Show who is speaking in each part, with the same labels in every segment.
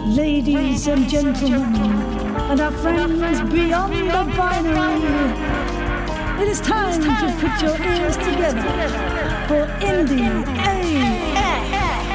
Speaker 1: ladies and gentlemen, and our friends beyond the binary. It is time to put your ears together for Indie AF.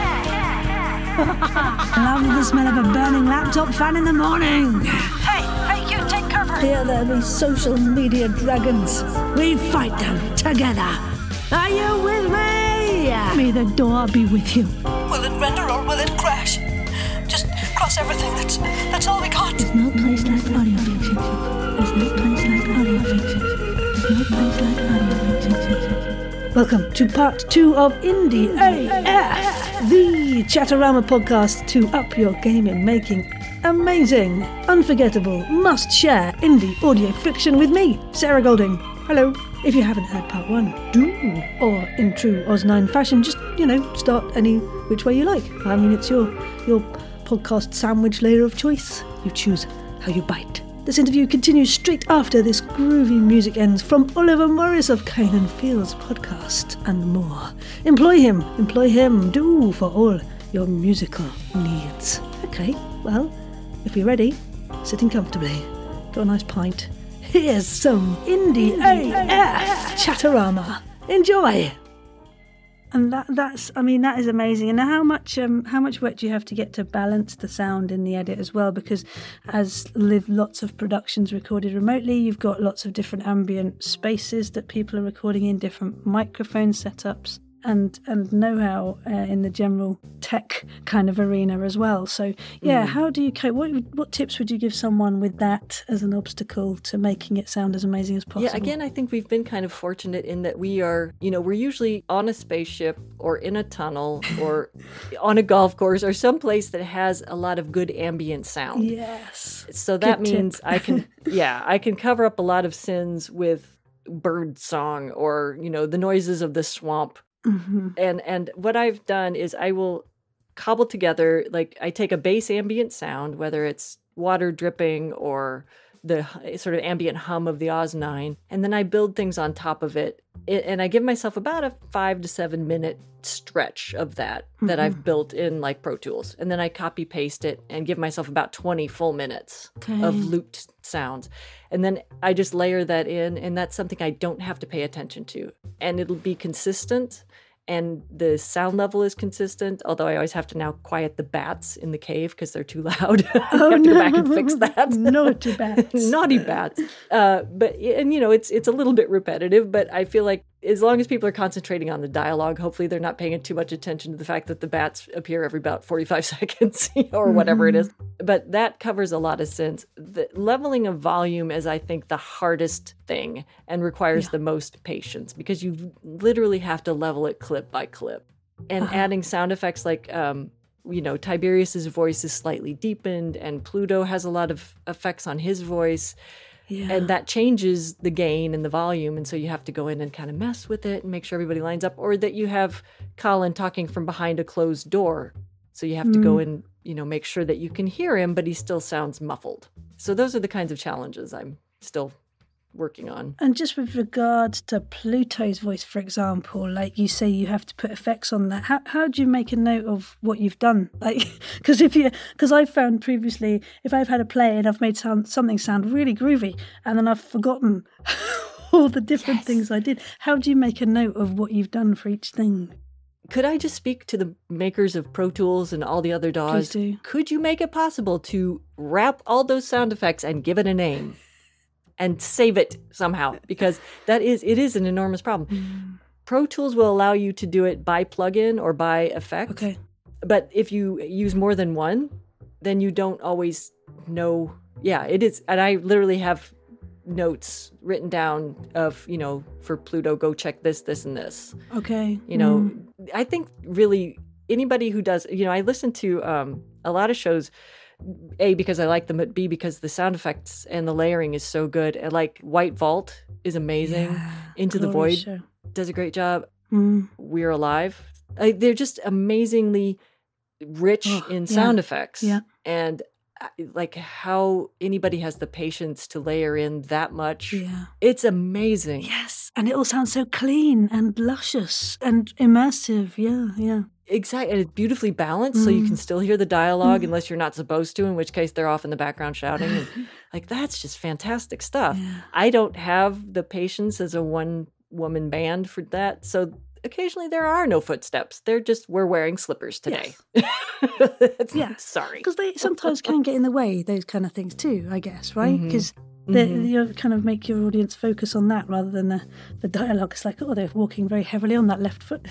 Speaker 1: Love the smell of a burning laptop fan in the morning.
Speaker 2: Hey, you take cover.
Speaker 1: Here there be social media dragons. We fight them together. Are you with me? May the door be with you.
Speaker 2: Will it render or will it crash? Just cross everything. That's all we got.
Speaker 1: There's no place like audio fiction. There's no place like audio fiction. There's no place like audio fiction. Welcome to part 2 of Indie AF, the Chatterama podcast to up your gaming making amazing, unforgettable, must-share indie audio fiction with me, Sarah Golding. Hello. If you haven't heard part 1, do. Or in true Oz9 fashion, just, start any which way you like. I mean, it's your podcast sandwich layer of choice. You choose how you bite. This interview continues straight after this groovy music ends from Oliver Morris of Kane and Fields podcast and more. Employ him, do for all your musical needs. Okay, well, if you're ready, sitting comfortably, got a nice pint. Here's some Indie AF Chatterama. Enjoy. And that is amazing. And how much work do you have to get to balance the sound in the edit as well? Because as with lots of productions recorded remotely, you've got lots of different ambient spaces that people are recording in, different microphone setups, and know-how in the general tech kind of arena as well. So how do you cope? What tips would you give someone with that as an obstacle to making it sound as amazing as possible?
Speaker 3: Yeah, again, I think we've been kind of fortunate in that we are, we're usually on a spaceship or in a tunnel or on a golf course or someplace that has a lot of good ambient sound.
Speaker 1: Yes.
Speaker 3: So that
Speaker 1: Good
Speaker 3: means
Speaker 1: tip.
Speaker 3: I can cover up a lot of sins with bird song or, the noises of the swamp.
Speaker 1: Mm-hmm.
Speaker 3: And what I've done is I will cobble together, like I take a base ambient sound, whether it's water dripping or the sort of ambient hum of the Oz9, and then I build things on top of it. And I give myself about a 5 to 7 minute stretch of that I've built in like Pro Tools. And then I copy paste it and give myself about 20 full minutes of looped sounds. And then I just layer that in, and that's something I don't have to pay attention to. And it'll be consistent, and the sound level is consistent, although I always have to now quiet the bats in the cave because they're too loud. I have to go back and fix that.
Speaker 1: Naughty bats.
Speaker 3: Naughty bats. It's a little bit repetitive, but I feel like as long as people are concentrating on the dialogue, hopefully they're not paying too much attention to the fact that the bats appear every about 45 seconds or whatever it is. But that covers a lot of sins. The leveling of volume is, I think, the hardest thing and requires the most patience because you literally have to level it clip by clip. And adding sound effects like, Tiberius's voice is slightly deepened and Pluto has a lot of effects on his voice. Yeah. And that changes the gain and the volume. And so you have to go in and kind of mess with it and make sure everybody lines up. Or that you have Colin talking from behind a closed door. So you have to go and, make sure that you can hear him, but he still sounds muffled. So those are the kinds of challenges I'm still working on.
Speaker 1: And just with regards to Pluto's voice, for example, like you say, you have to put effects on that. How do you make a note of what you've done? Like, because I've found previously, if I've had a play and I've made something sound really groovy, and then I've forgotten all the different things I did. How do you make a note of what you've done for each thing?
Speaker 3: Could I just speak to the makers of Pro Tools and all the other DAWs?
Speaker 1: Please do.
Speaker 3: Could you make it possible to wrap all those sound effects and give it a name? And save it somehow, because it is an enormous problem. Pro Tools will allow you to do it by plugin or by effect. Okay. But if you use more than one, then you don't always know. Yeah, it is. And I literally have notes written down of, for Pluto, go check this, this, and this.
Speaker 1: Okay.
Speaker 3: I think really anybody who does, I listen to a lot of shows, A, because I like them, but B, because the sound effects and the layering is so good. And like White Vault is amazing. Yeah, Into the Void show. Does a great job. We're Alive. They're just amazingly rich in sound effects. Yeah. And like how anybody has the patience to layer in that much. Yeah. It's amazing.
Speaker 1: Yes. And it all sounds so clean and luscious and immersive. Yeah, yeah.
Speaker 3: Exactly. And it's beautifully balanced, so you can still hear the dialogue unless you're not supposed to, in which case they're off in the background shouting. And like, that's just fantastic stuff.
Speaker 1: Yeah.
Speaker 3: I don't have the patience as a one-woman band for that. So occasionally there are no footsteps. They're just, we're wearing slippers today.
Speaker 1: Yeah.
Speaker 3: Sorry.
Speaker 1: Because they sometimes can get in the way, those kind of things too, I guess, right? Because you kind of make your audience focus on that rather than the dialogue. It's like, oh, they're walking very heavily on that left foot.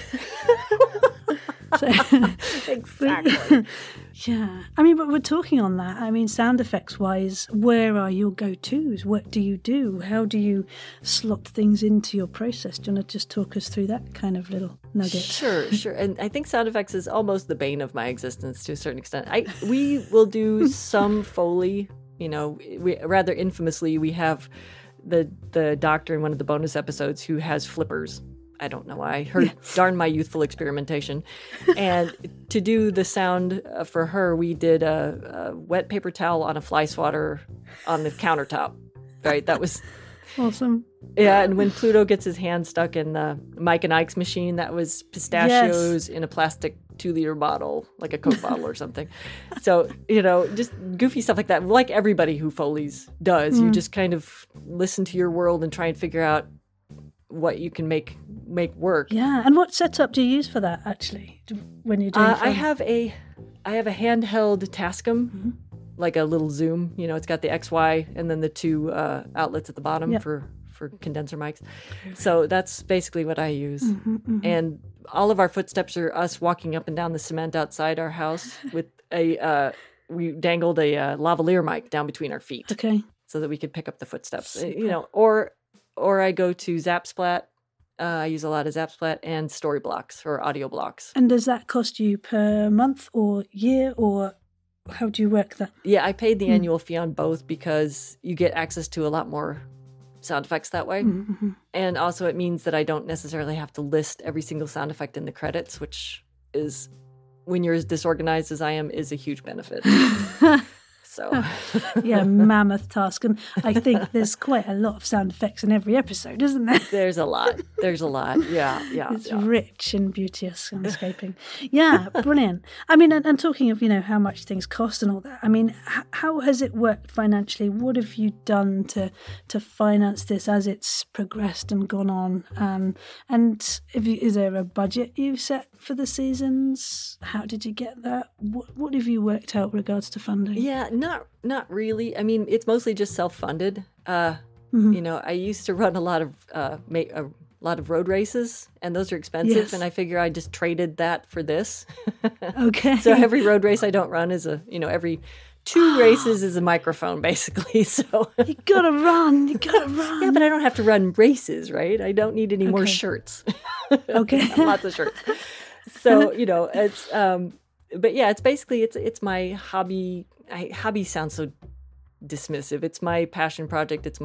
Speaker 1: So,
Speaker 3: Exactly.
Speaker 1: yeah. I mean, but we're talking on that. I mean, sound effects wise, where are your go-tos? What do you do? How do you slot things into your process? Do you want to just talk us through that kind of little nugget?
Speaker 3: Sure. And I think sound effects is almost the bane of my existence to a certain extent. We will do some Foley. You know, rather infamously, we have the doctor in one of the bonus episodes who has flippers. I don't know why. Darn my youthful experimentation. And to do the sound for her, we did a wet paper towel on a fly swatter on the countertop. Right? That was
Speaker 1: Awesome.
Speaker 3: Yeah, and when Pluto gets his hand stuck in the Mike and Ike's machine, that was pistachios in a plastic 2-liter bottle, like a Coke bottle or something. So, you know, just goofy stuff like that. Like everybody who Foley's does, you just kind of listen to your world and try and figure out what you can make work.
Speaker 1: Yeah. And what setup do you use for that, actually, when you're doing
Speaker 3: I have a handheld Tascam, like a little Zoom. You know, it's got the XY and then the two outlets at the bottom for condenser mics. So that's basically what I use. And all of our footsteps are us walking up and down the cement outside our house with we dangled a lavalier mic down between our feet.
Speaker 1: Okay.
Speaker 3: So that we could pick up the footsteps. You know, or I go to Zapsplat. I use a lot of Zapsplat and Storyblocks or audio blocks.
Speaker 1: And does that cost you per month or year, or how do you work that?
Speaker 3: Yeah, I paid the annual fee on both because you get access to a lot more sound effects that way. And also it means that I don't necessarily have to list every single sound effect in the credits, which is, when you're as disorganized as I am, is a huge benefit. So
Speaker 1: Yeah, mammoth task. And I think there's quite a lot of sound effects in every episode, isn't there?
Speaker 3: there's a lot. Yeah.
Speaker 1: It's rich and beauteous soundscaping. Yeah, brilliant. I mean, and talking of, you know, how much things cost and all that, I mean, how has it worked financially? What have you done to finance this as it's progressed and gone on? And is there a budget you set for the seasons? How did you get that? What have you worked out regards to funding?
Speaker 3: Yeah, not really. I mean, it's mostly just self-funded. You know, I used to run a lot of road races, and those are expensive.
Speaker 1: Yes.
Speaker 3: And I figure I just traded that for this.
Speaker 1: Okay.
Speaker 3: So every road race I don't run is every 2 races is a microphone, basically. So
Speaker 1: You gotta run.
Speaker 3: yeah, but I don't have to run races, right? I don't need any more shirts.
Speaker 1: Okay.
Speaker 3: Lots of shirts. So you know, it's but yeah, it's basically it's my hobby. Hobby sounds so dismissive. It's my passion project. It's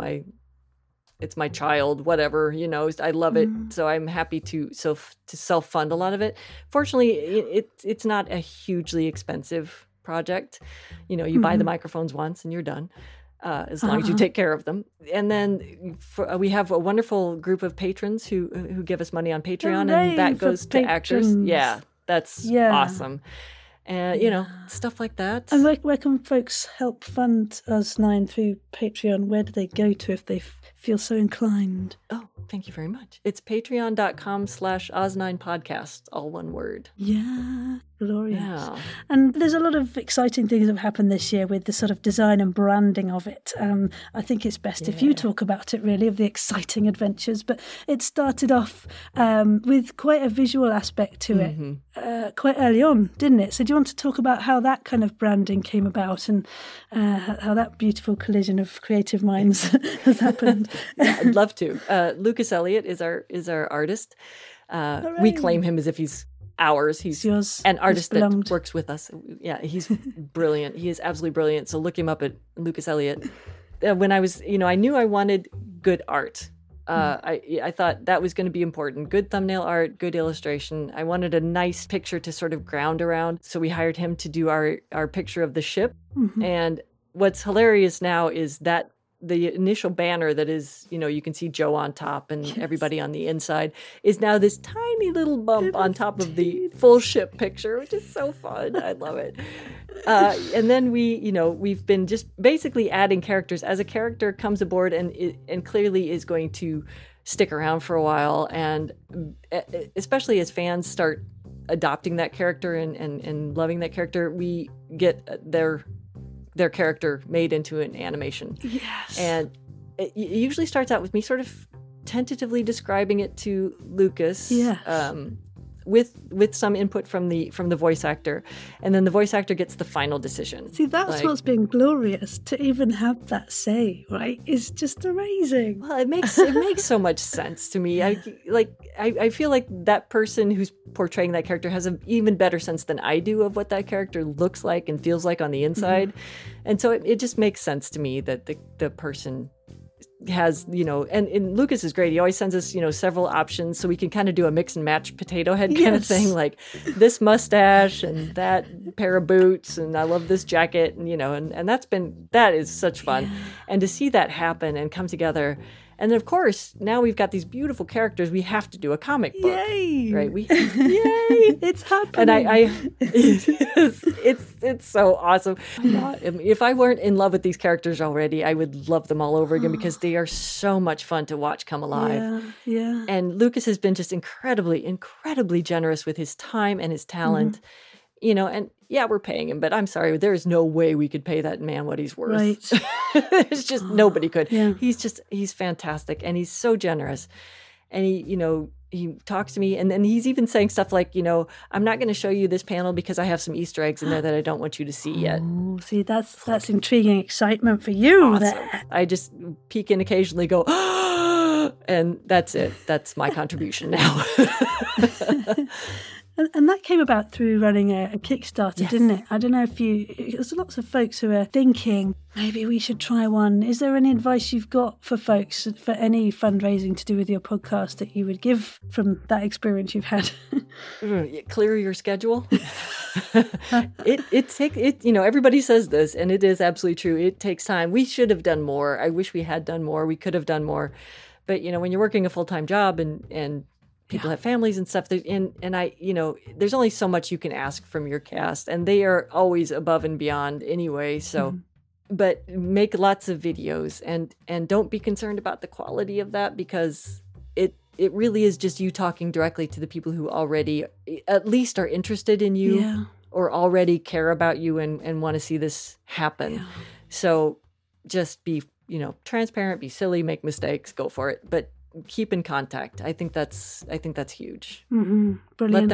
Speaker 3: my child, whatever, you know. I love it, so I'm happy to self-fund a lot of it. Fortunately, it's not a hugely expensive project. You know, you buy the microphones once and you're done, as long as you take care of them. And then we have a wonderful group of patrons who give us money on Patreon,
Speaker 1: Hooray
Speaker 3: and that
Speaker 1: for
Speaker 3: goes to actors.
Speaker 1: patrons.
Speaker 3: Yeah, that's awesome. And, you know, stuff like that.
Speaker 1: And where can folks help fund Us 9 through Patreon? Where do they go to if they feel so inclined?
Speaker 3: Oh, thank you very much. It's patreon.com/Oz9podcast, all one word.
Speaker 1: Yeah, glorious.
Speaker 3: Yeah.
Speaker 1: And there's a lot of exciting things that have happened this year with the sort of design and branding of it. I think it's best if you talk about it, really, of the exciting adventures. But it started off with quite a visual aspect to it quite early on, didn't it? So do you want to talk about how that kind of branding came about and how that beautiful collision of creative minds has happened?
Speaker 3: Yeah, I'd love to. Lucas Elliott is our artist. We claim him as if he's ours. He's
Speaker 1: yours,
Speaker 3: an artist that
Speaker 1: beloved.
Speaker 3: works with us. Yeah, he's brilliant. He is absolutely brilliant. So look him up at Lucas Elliott. When I was, I knew I wanted good art. I thought that was going to be important. Good thumbnail art, good illustration. I wanted a nice picture to sort of ground around. So we hired him to do our picture of the ship. And what's hilarious now is that the initial banner that is, you can see Joe on top and everybody on the inside is now this tiny little bump on top of the full ship picture, which is so fun. I love it. And then we've been just basically adding characters as a character comes aboard and clearly is going to stick around for a while. And especially as fans start adopting that character and loving that character, we get their character made into an animation.
Speaker 1: Yes.
Speaker 3: And it usually starts out with me sort of tentatively describing it to Lucas.
Speaker 1: Yes.
Speaker 3: With some input from the voice actor, and then the voice actor gets the final decision.
Speaker 1: See, that's what's been glorious, to even have that say, right? Is just amazing.
Speaker 3: Well, it makes so much sense to me. I feel like that person who's portraying that character has an even better sense than I do of what that character looks like and feels like on the inside, and so it just makes sense to me that the person has, and Lucas is great. He always sends us, several options so we can kind of do a mix and match potato head kind of thing, like this mustache and that pair of boots, and I love this jacket, and that is such fun. Yeah. And to see that happen and come together. And then, of course, now we've got these beautiful characters. We have to do a comic book.
Speaker 1: Yay!
Speaker 3: Right?
Speaker 1: Yay! It's happening.
Speaker 3: And it's so awesome. If I weren't in love with these characters already, I would love them all over again because they are so much fun to watch come alive.
Speaker 1: Yeah.
Speaker 3: And Lucas has been just incredibly, incredibly generous with his time and his talent. And we're paying him, but I'm sorry, there is no way we could pay that man what he's worth. Right. It's just nobody could. Yeah. He's fantastic, and he's so generous. And he talks to me, and then he's even saying stuff like, I'm not going to show you this panel because I have some Easter eggs in there that I don't want you to see yet.
Speaker 1: Oh, see, that's intriguing excitement for you.
Speaker 3: Awesome. There. I just peek in occasionally, go, and that's it. That's my contribution now.
Speaker 1: And that came about through running a Kickstarter, didn't it? I don't know there's lots of folks who are thinking, maybe we should try one. Is there any advice you've got for folks for any fundraising to do with your podcast that you would give from that experience you've had?
Speaker 3: Clear your schedule. Everybody says this, and it is absolutely true. It takes time. We should have done more. I wish we had done more. We could have done more. But, when you're working a full-time job and people have families and stuff. There's only so much you can ask from your cast, and they are always above and beyond anyway. So, but make lots of videos and don't be concerned about the quality of that, because it really is just you talking directly to the people who already at least are interested in you or already care about you and want to see this happen. Yeah. So just be, transparent, be silly, make mistakes, go for it. But keep in contact. I think that's huge.
Speaker 1: Mm-hmm. Brilliant.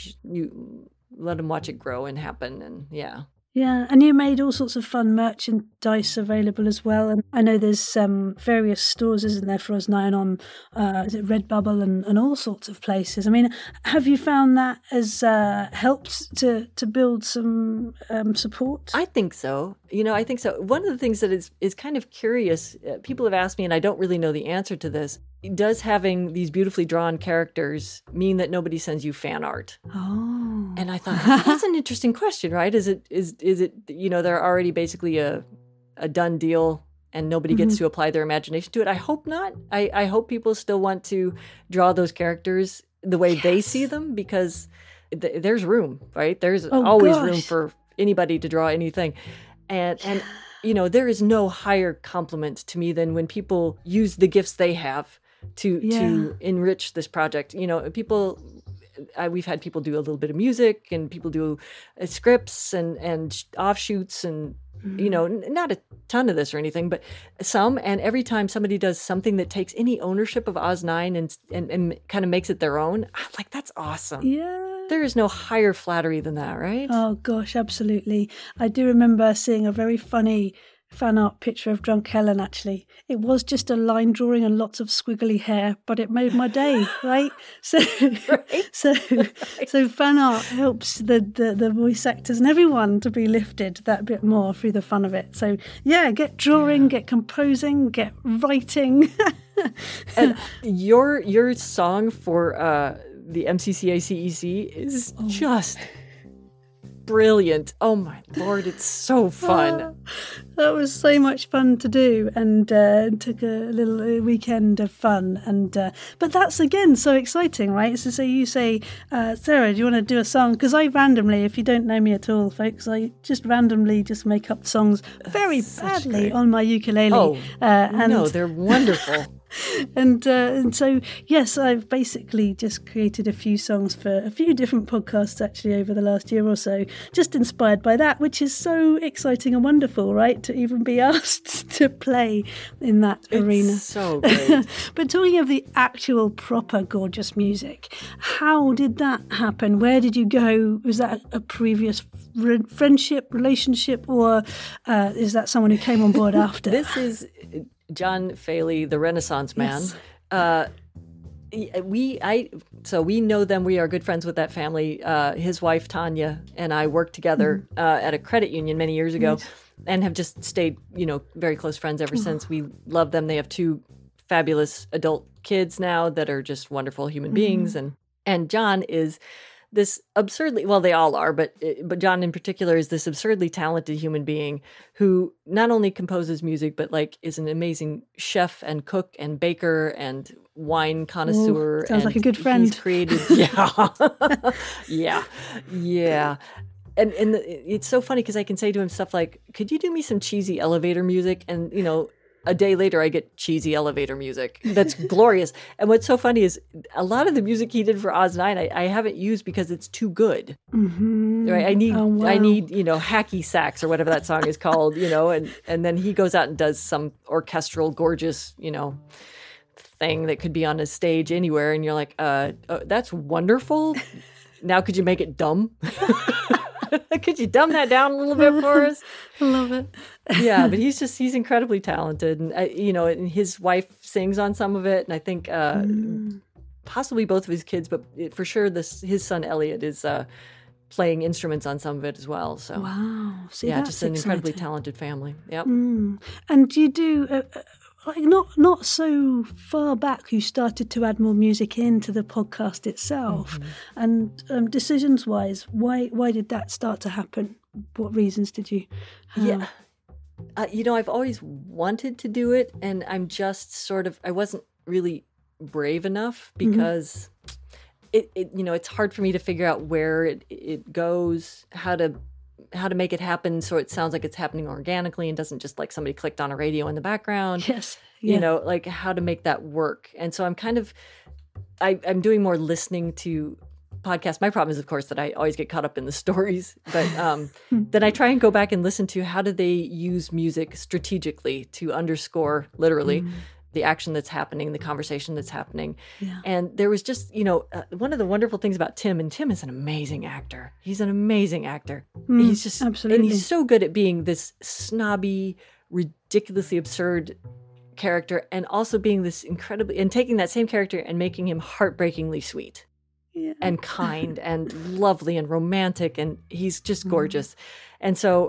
Speaker 3: Let them watch it grow and happen, and
Speaker 1: Yeah, and you made all sorts of fun merchandise available as well. And I know there's various stores, isn't there, for Oz 9 on, is it Redbubble and all sorts of places. I mean, have you found that has helped to build some support?
Speaker 3: I think so. I think so. One of the things that is kind of curious, people have asked me, and I don't really know the answer to this, does having these beautifully drawn characters mean that nobody sends you fan art?
Speaker 1: Oh.
Speaker 3: And I thought, that's an interesting question, right? Is it they're already basically a done deal and nobody gets to apply their imagination to it? I hope not. I hope people still want to draw those characters the way they see them, because there's room, right? There's always room for anybody to draw anything. And there is no higher compliment to me than when people use the gifts they have to enrich this project. We've had people do a little bit of music, and people do scripts and offshoots, and not a ton of this or anything, but some. And every time somebody does something that takes any ownership of Oz 9 and kind of makes it their own, I'm like, that's awesome.
Speaker 1: Yeah.
Speaker 3: There is no higher flattery than that, right?
Speaker 1: Oh gosh, absolutely. I do remember seeing a very funny fan art picture of Drunk Helen, actually. It was just a line drawing and lots of squiggly hair, but it made my day, right? So so fan art helps the voice actors and everyone to be lifted that bit more through the fun of it. So get drawing, get composing, get writing.
Speaker 3: And your song for the MCCA CEC is just brilliant. Oh my Lord, it's so fun.
Speaker 1: That was so much fun to do, and took a little weekend of fun. And but that's again so exciting, right? So you say, Sarah, do you want to do a song? Because I randomly, if you don't know me at all, folks, I just randomly just make up songs very badly on my ukulele.
Speaker 3: Oh,
Speaker 1: and
Speaker 3: no, they're wonderful.
Speaker 1: And so, yes, I've basically just created a few songs for a few different podcasts actually over the last year or so, just inspired by that, which is so exciting and wonderful, right? To even be asked to play in that arena.
Speaker 3: So great.
Speaker 1: But talking of the actual proper gorgeous music, how did that happen? Where did you go? Was that a previous friendship, relationship, or is that someone who came on board after?
Speaker 3: This is John Faley, the Renaissance man. Yes. We know them. We are good friends with that family. His wife Tanya and I worked together at a credit union many years ago, and have just stayed, very close friends ever since. We love them. They have 2 fabulous adult kids now that are just wonderful human beings, and John is this absurdly, well, they all are, but John in particular is this absurdly talented human being who not only composes music, but is an amazing chef and cook and baker and wine connoisseur.
Speaker 1: Ooh, sounds like a good friend.
Speaker 3: He's created, yeah. And it's so funny because I can say to him stuff like, could you do me some cheesy elevator music? And, a day later, I get cheesy elevator music. That's glorious. And what's so funny is a lot of the music he did for Oz 9, I haven't used because it's too good.
Speaker 1: Mm-hmm.
Speaker 3: Right? I need hacky sax or whatever that song is called, and then he goes out and does some orchestral, gorgeous, thing that could be on a stage anywhere. And you're like, that's wonderful. Now could you make it dumb? Could you dumb that down a little bit for us?
Speaker 1: I love it.
Speaker 3: Yeah, but he's incredibly talented. And, and his wife sings on some of it. And I think possibly both of his kids, but for sure his son Elliot is playing instruments on some of it as well. So
Speaker 1: wow. See,
Speaker 3: yeah,
Speaker 1: that's
Speaker 3: just an incredibly
Speaker 1: exciting.
Speaker 3: talented family. Yep.
Speaker 1: And you do... not so far back, you started to add more music into the podcast itself. And decisions-wise, why did that start to happen? What reasons did you have?
Speaker 3: Yeah. I've always wanted to do it, and I'm just I wasn't really brave enough because it's hard for me to figure out where it goes, how to make it happen so it sounds like it's happening organically and doesn't just like somebody clicked on a radio in the background.
Speaker 1: Yes. Yeah.
Speaker 3: How to make that work. And so I'm I'm doing more listening to podcasts. My problem is, of course, that I always get caught up in the stories, but then I try and go back and listen to how do they use music strategically to underscore literally the action that's happening, the conversation that's happening. Yeah. And there was just, one of the wonderful things about Tim, and Tim is an amazing actor. He's an amazing actor. He's just,
Speaker 1: absolutely.
Speaker 3: And he's so good at being this snobby, ridiculously absurd character, and also being this and taking that same character and making him heartbreakingly sweet. Yeah. And kind and lovely and romantic, and he's just gorgeous. And so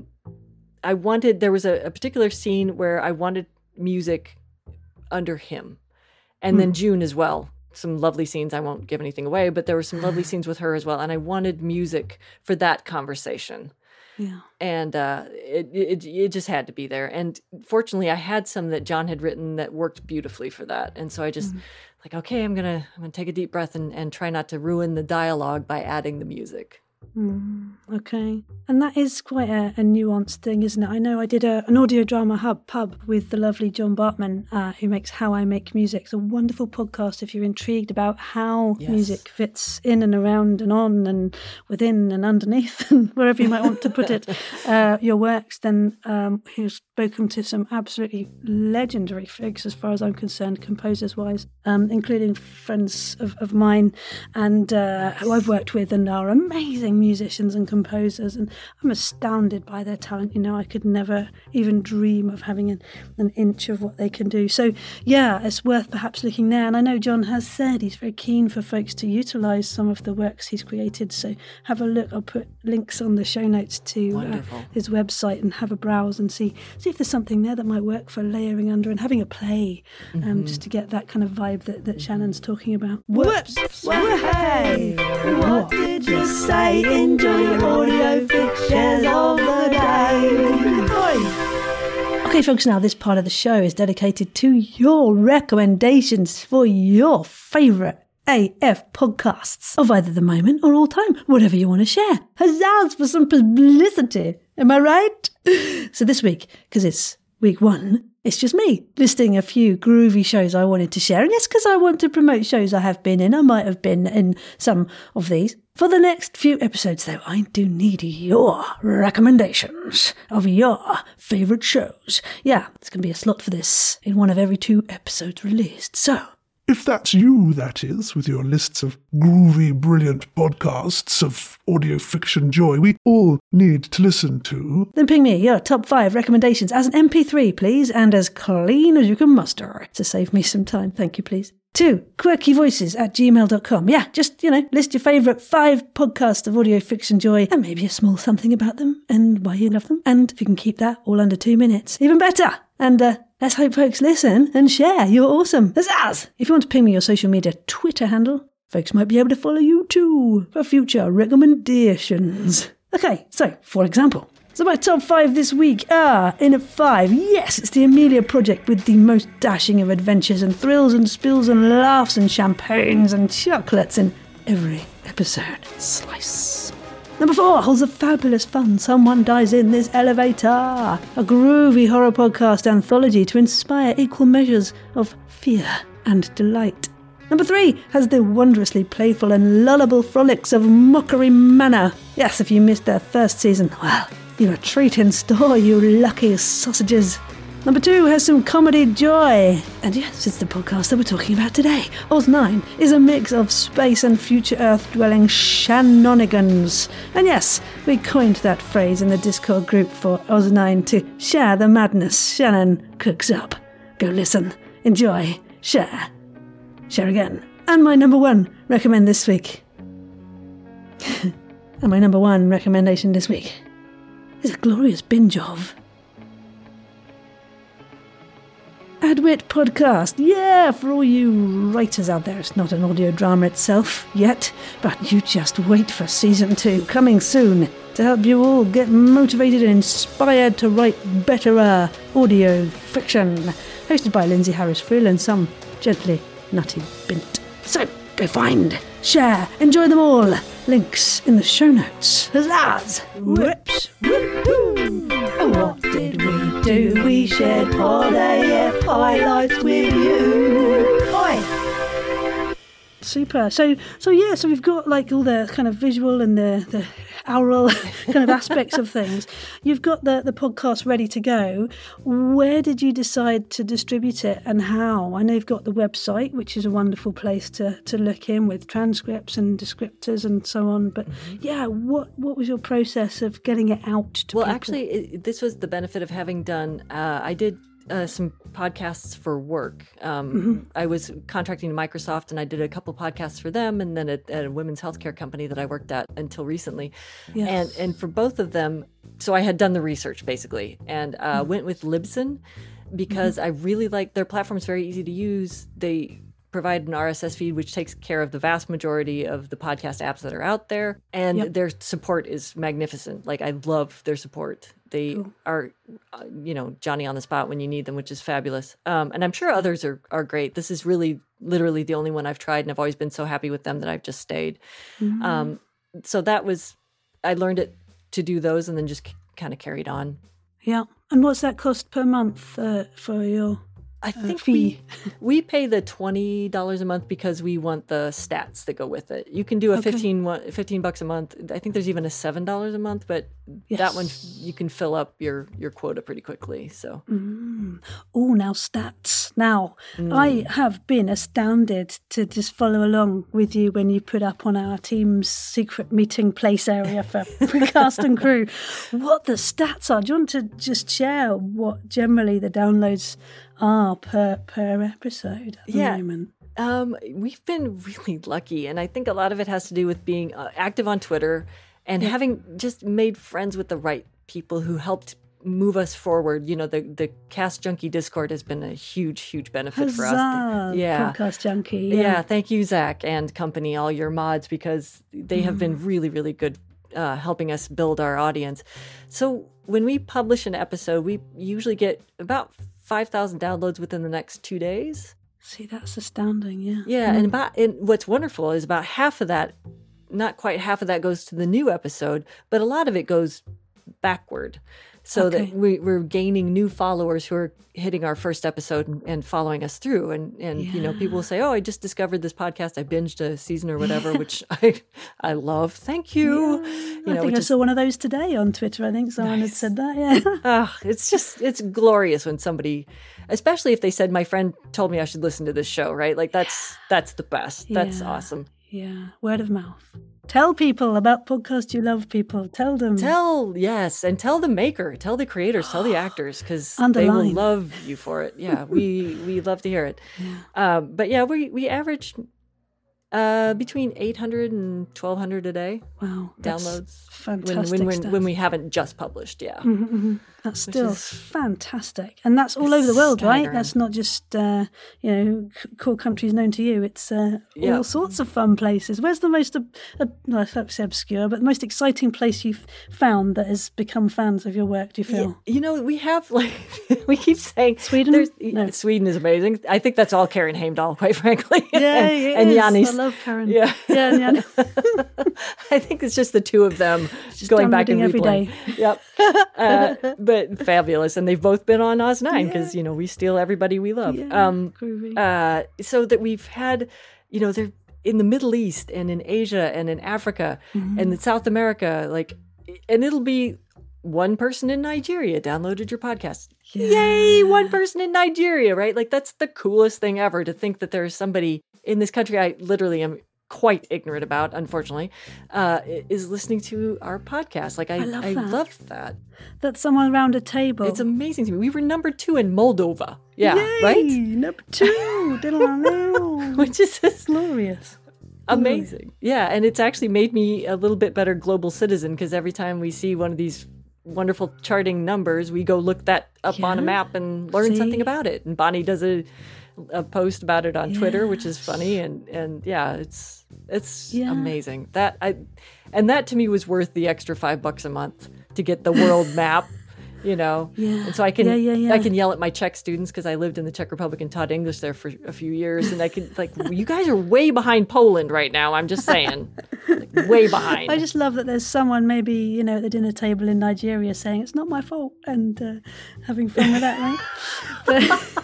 Speaker 3: there was a particular scene where I wanted music under him, and then June as well. Some lovely scenes. I won't give anything away, but there were some lovely scenes with her as well, and I wanted music for that conversation. Yeah. And it just had to be there. And fortunately, I had some that John had written that worked beautifully for that. And so I just okay, I'm gonna take a deep breath and try not to ruin the dialogue by adding the music.
Speaker 1: Okay. And that is quite a nuanced thing, isn't it? I know I did an audio drama pub with the lovely John Bartman, who makes How I Make Music. It's a wonderful podcast if you're intrigued about how music fits in and around and on and within and underneath and wherever you might want to put it, your works. Then he's spoken to some absolutely legendary figures as far as I'm concerned, composers-wise, including friends of mine and who I've worked with and are amazing musicians and composers, and I'm astounded by their talent. I could never even dream of having an inch of what they can do. So yeah, it's worth perhaps looking there. And I know John has said he's very keen for folks to utilise some of the works he's created, so have a look. I'll put links on the show notes to his website and have a browse and see if there's something there that might work for layering under and having a play, just to get that kind of vibe that Shannon's talking about.
Speaker 4: Whoops! Hey! What did you say?
Speaker 1: enjoy audio fictions of the day. Okay, folks, now this part of the show is dedicated to your recommendations for your favourite AF podcasts of either the moment or all time, whatever you want to share. Huzzahs for some publicity, am I right? So this week, because it's week 1, it's just me listing a few groovy shows I wanted to share. And yes, because I want to promote shows I have been in. I might have been in some of these. For the next few episodes, though, I do need your recommendations of your favourite shows. Yeah, there's going to be a slot for this in one of every 2 episodes released. So,
Speaker 4: if that's you, that is, with your lists of groovy, brilliant podcasts of audio fiction joy we all need to listen to,
Speaker 1: then ping me your top 5 recommendations as an MP3, please, and as clean as you can muster to save me some time. Thank you, please. 2, quirkyvoices@gmail.com. Yeah, just, list your favourite 5 podcasts of audio fiction joy and maybe a small something about them and why you love them. And if you can keep that all under 2 minutes, even better. And let's hope folks listen and share. You're awesome. Huzzahs! If you want to ping me your social media Twitter handle, folks might be able to follow you too for future recommendations. Okay, so, for example, so my top 5 this week are, in at 5, yes, it's the Amelia Project with the most dashing of adventures and thrills and spills and laughs and champagnes and chocolates in every episode. Slice. Number 4 holds the fabulous fun Someone Dies in This Elevator, a groovy horror podcast anthology to inspire equal measures of fear and delight. Number 3 has the wondrously playful and lullable frolics of Mockery Manor. Yes, if you missed their first season, well, you're a treat in store, you lucky sausages. Number 2 has some comedy joy. And yes, it's the podcast that we're talking about today. Oz 9 is a mix of space and future Earth-dwelling shenanigans. And yes, we coined that phrase in the Discord group for Oz 9 to share the madness Shannon cooks up. Go listen, enjoy, share again. And my number 1 recommend this week. And my number 1 recommendation this week is a glorious binge of Adwit Podcast. Yeah, for all you writers out there, it's not an audio drama itself yet, but you just wait for season 2 coming soon to help you all get motivated and inspired to write better audio fiction. Hosted by Lindsay Harris Frill and some gently nutty bint. So go find, share, enjoy them all. Links in the show notes. Huzzahs! Whoops! Woo-hoo! What did we do? We shared Pod AF highlights with you. Oi! Super. So we've got like all the kind of visual and the aural kind of aspects of things. You've got the podcast ready to go. Where did you decide to distribute it and how? I know you've got the website, which is a wonderful place to look in with transcripts and descriptors and so on. But yeah, what was your process of getting it out to people?
Speaker 3: Well, actually, this was the benefit of having done, I did some podcasts for work. I was contracting to Microsoft and I did a couple podcasts for them and then at a women's healthcare company that I worked at until recently. Yes. And for both of them, so I had done the research basically and went with Libsyn because I really like their platform. Is very easy to use. They provide an RSS feed, which takes care of the vast majority of the podcast apps that are out there. And their support is magnificent. Like, I love their support. They are, Johnny on the spot when you need them, which is fabulous. And I'm sure others are great. This is really literally the only one I've tried, and I've always been so happy with them that I've just stayed. So that was, I learned it to do those and then just kind of carried on. Yeah.
Speaker 1: And what's that cost per month for your...
Speaker 3: I think
Speaker 1: fee.
Speaker 3: we pay the $20 a month because we want the stats that go with it. You can do a $15 a month. I think there's even a $7 a month, but that one you can fill up your quota pretty quickly. So,
Speaker 1: oh, now stats. Now I have been astounded to just follow along with you when you put up on our team's secret meeting place area for cast and crew what the stats are. Do you want to just share what generally the downloads are per episode at the moment?
Speaker 3: We've been really lucky, and I think a lot of it has to do with being active on Twitter and having just made friends with the right people who helped move us forward. You know, the Cast Junkie Discord has been a huge benefit for us.
Speaker 1: Podcast Junkie.
Speaker 3: Yeah, thank you, Zach and company, all your mods, because they have been really good helping us build our audience. So when we publish an episode, we usually get about 5,000 downloads within the next 2 days.
Speaker 1: See, that's astounding. Yeah.
Speaker 3: Yeah, and what's wonderful is about half of that, not quite half of that, goes to the new episode, but a lot of it goes backward, so that we're gaining new followers who are hitting our first episode and following us through. And you know, people will say, "Oh, I just discovered this podcast. I binged a season or whatever," which I love. Thank you.
Speaker 1: I think I saw one of those today on Twitter. I think someone had said that. Yeah.
Speaker 3: It's glorious when somebody, especially if they said, "My friend told me I should listen to this show," right? Like that's the best. That's awesome.
Speaker 1: Yeah. Word of mouth. Tell people about podcasts you love, people. Tell them.
Speaker 3: Yes. And tell the maker, tell the creators, tell the actors, because they will love you for it. Yeah, we love to hear it. Yeah. But yeah, we average between 800 and 1,200 a day.
Speaker 1: Wow.
Speaker 3: Downloads.
Speaker 1: Fantastic
Speaker 3: when we haven't just published, yeah.
Speaker 1: That's still fantastic. And that's all over the world, right? That's not just, cool countries known to you. It's all sorts of fun places. Where's the most, I hope say obscure, but the most exciting place you've found that has become fans of your work, do you feel?
Speaker 3: Yeah, you know, we have, like, we keep saying...
Speaker 1: Sweden?
Speaker 3: Sweden is amazing. I think that's all Karen Heimdahl, quite frankly.
Speaker 1: Yeah,
Speaker 3: and Yannis.
Speaker 1: I love Karen.
Speaker 3: Yeah.
Speaker 1: Yeah, Yannis.
Speaker 3: I think it's just the two of them going back and replaying. Every day. Yep. But fabulous. And they've both been on Oz9 because, you know, we steal everybody we love. So that we've had, you know, they're in the Middle East and in Asia and in Africa and in South America, like, and it'll be one person in Nigeria downloaded your podcast. Yay, one person in Nigeria, right? Like, that's the coolest thing ever, to think that there's somebody in this country I literally am quite ignorant about, unfortunately, is listening to our podcast. Like, I loved that.
Speaker 1: That someone around a table.
Speaker 3: It's amazing to me. We were number 2 in Moldova. Yeah,
Speaker 1: yay,
Speaker 3: right?
Speaker 1: Number 2.
Speaker 3: Which is
Speaker 1: glorious.
Speaker 3: Amazing. Yeah, and it's actually made me a little bit better global citizen, because every time we see one of these wonderful charting numbers, we go look that up on a map and learn something about it. And Bonnie does a post about it on Twitter, which is funny, and yeah, it's amazing. That to me was worth the extra $5 a month to get the world map, you know. And so I can yell at my Czech students, because I lived in the Czech Republic and taught English there for a few years, and I can, like, you guys are way behind Poland right now. I'm just saying, like, way behind.
Speaker 1: I just love that there's someone maybe, you know, at the dinner table in Nigeria saying it's not my fault, and having fun with that, right?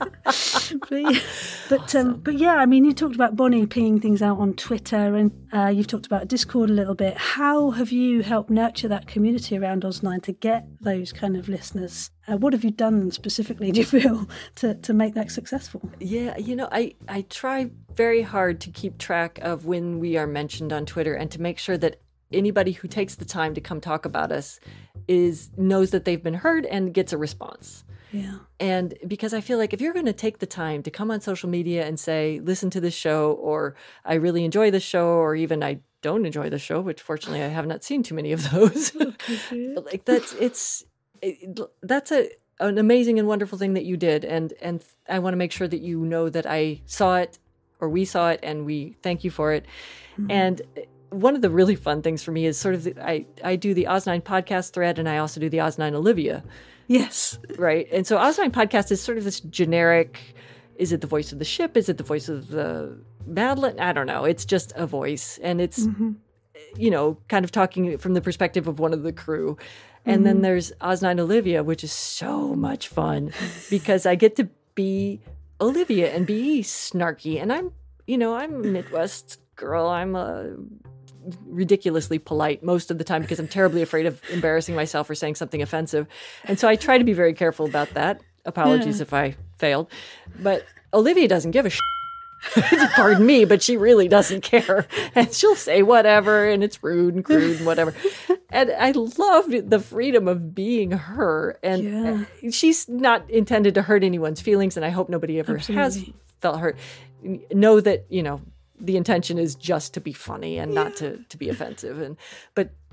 Speaker 1: But yeah, I mean, you talked about Bonnie pinging things out on Twitter, and you've talked about Discord a little bit. How have you helped nurture that community around Oz9 to get those kind of listeners? What have you done specifically, do you feel, to make that successful? Yeah,
Speaker 3: you know, I try very hard to keep track of when we are mentioned on Twitter, and to make sure that anybody who takes the time to come talk about us knows that they've been heard and gets a response.
Speaker 1: Yeah.
Speaker 3: And because I feel like if you're going to take the time to come on social media and say, listen to this show, or I really enjoy this show, or even I don't enjoy the show, which fortunately I have not seen too many of those. Like, that's an amazing and wonderful thing that you did. And I want to make sure that you know that I saw it, or we saw it, and we thank you for it. Mm-hmm. And one of the really fun things for me is sort of I do the Oz9 podcast thread, and I also do the Oz9 Olivia.
Speaker 1: Yes.
Speaker 3: Right. And so Oz9 podcast is sort of this generic, is it the voice of the ship? Is it the voice of the Madeline? I don't know. It's just a voice. And it's, you know, kind of talking from the perspective of one of the crew. And then there's Oz9 Olivia, which is so much fun, because I get to be Olivia and be snarky. And I'm a Midwest girl. I'm ridiculously polite most of the time, because I'm terribly afraid of embarrassing myself or saying something offensive. And so I try to be very careful about that. Apologies if I failed. But Olivia doesn't give a shit. Pardon me, but she really doesn't care. And she'll say whatever, and it's rude and crude and whatever. And I love the freedom of being her. And she's not intended to hurt anyone's feelings, and I hope nobody ever has felt hurt. Know that, you know, the intention is just to be funny and not to be offensive. But good.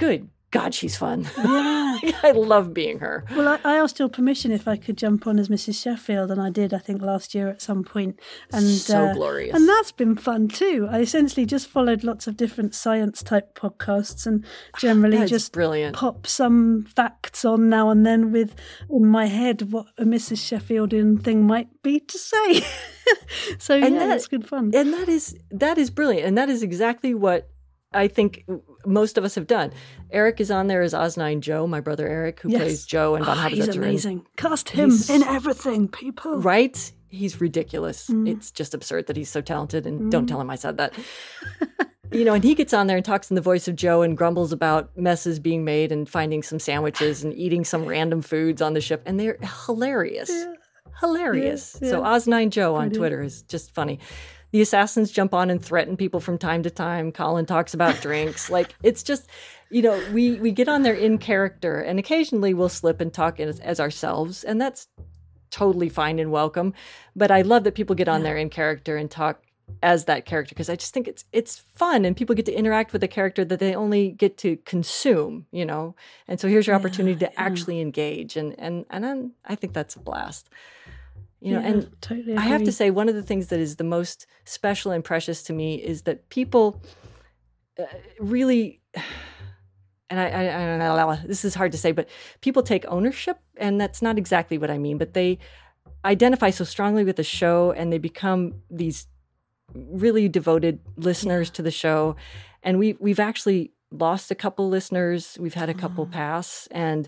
Speaker 3: God, she's fun.
Speaker 1: Yeah.
Speaker 3: I love being her.
Speaker 1: Well, I asked your permission if I could jump on as Mrs. Sheffield, and I did, I think, last year at some point. And
Speaker 3: So glorious.
Speaker 1: And that's been fun too. I essentially just followed lots of different science-type podcasts and generally
Speaker 3: That's
Speaker 1: just
Speaker 3: brilliant.
Speaker 1: pop some facts on now and then with in my head what a Mrs. Sheffieldian thing might be to say. So that's good fun.
Speaker 3: And that is brilliant. And that is exactly what I think most of us have done. Eric is on there as Oz9 Joe, my brother Eric, who plays Joe and Von Habitatsuren.
Speaker 1: He's amazing. Cast him in everything, people.
Speaker 3: Right? He's ridiculous. It's just absurd that he's so talented, and don't tell him I said that. And he gets on there and talks in the voice of Joe and grumbles about messes being made and finding some sandwiches and eating some random foods on the ship. And they're hilarious. Yeah. Hilarious. Yeah. So Oz9 Joe on Twitter is just funny. The assassins jump on and threaten people from time to time. Colin talks about drinks. Like, it's just, we get on there in character, and occasionally we'll slip and talk as ourselves, and that's totally fine and welcome. But I love that people get on there in character and talk as that character, because I just think it's fun, and people get to interact with a character that they only get to consume, And so here's your opportunity to actually engage, and I think that's a blast. And
Speaker 1: totally
Speaker 3: I have to say, one of the things that is the most special and precious to me is that people really, and I this is hard to say, but people take ownership, and that's not exactly what I mean, but they identify so strongly with the show, and they become these really devoted listeners to the show. And we've actually lost a couple listeners. We've had a couple pass, and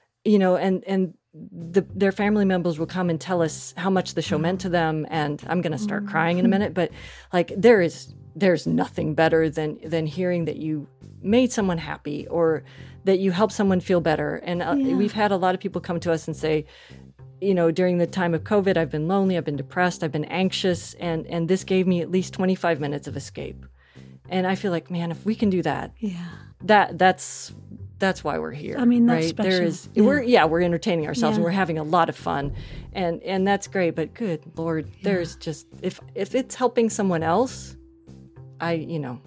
Speaker 3: their family members will come and tell us how much the show meant to them. And I'm going to start crying in a minute, but like there's nothing better than hearing that you made someone happy or that you helped someone feel better. And we've had a lot of people come to us and say, during the time of COVID, I've been lonely, I've been depressed, I've been anxious, and this gave me at least 25 minutes of escape. And I feel like, man, if we can do that, that's why we're here.
Speaker 1: I mean, that's
Speaker 3: right?
Speaker 1: special.
Speaker 3: There is, we're entertaining ourselves and we're having a lot of fun, and that's great. But good Lord, there's just if it's helping someone else, there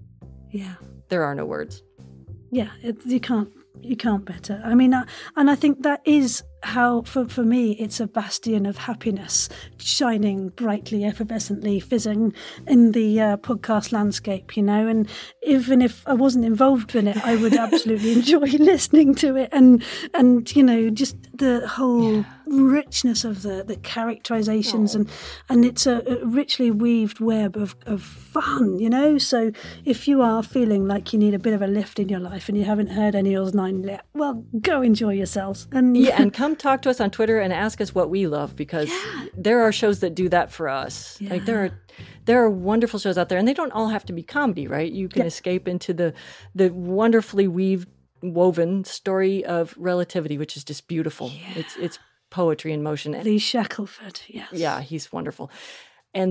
Speaker 3: are no words.
Speaker 1: Yeah, you can't better. I mean, and I think that is how, for me, it's a bastion of happiness, shining brightly, effervescently, fizzing in the podcast landscape, and even if I wasn't involved in it, I would absolutely enjoy listening to it, and just the whole richness of the characterizations, and it's a richly weaved web of fun, so if you are feeling like you need a bit of a lift in your life and you haven't heard any Oz9 yet, well, go enjoy yourselves.
Speaker 3: And come talk to us on Twitter and ask us what we love, because there are shows that do that for us. Like there are wonderful shows out there, and they don't all have to be comedy, right? You can escape into the wonderfully woven story of relativity, which is just beautiful. It's poetry in motion.
Speaker 1: Lee Shackelford, yes.
Speaker 3: Yeah, he's wonderful. And